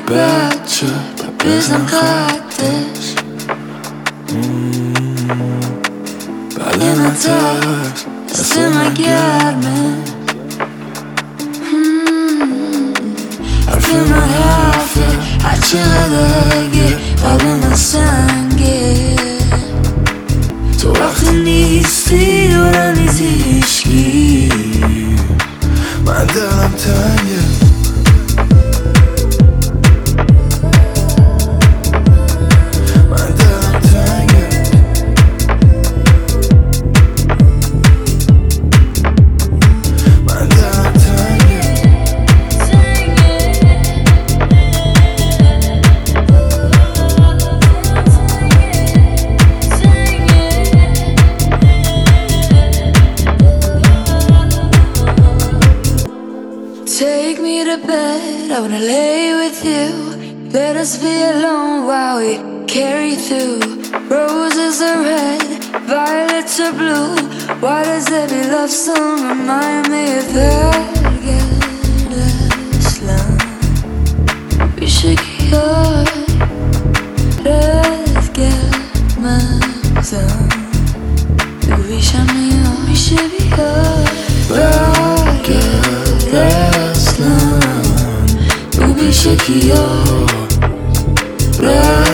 بچه بزن خطش بله نترس دست من گرمه حرف من حرفه هرچقدر اگه قلب من سنگه تو وقتی نیستی دورم نیزی هیچکی من دلم تنگه Take me to bed, I wanna lay with you. Let us be alone while we carry through. Roses are red, violets are blue. Why does every love song remind me of that? We should get let's get my son. We should be اصلا رو بیشه کیا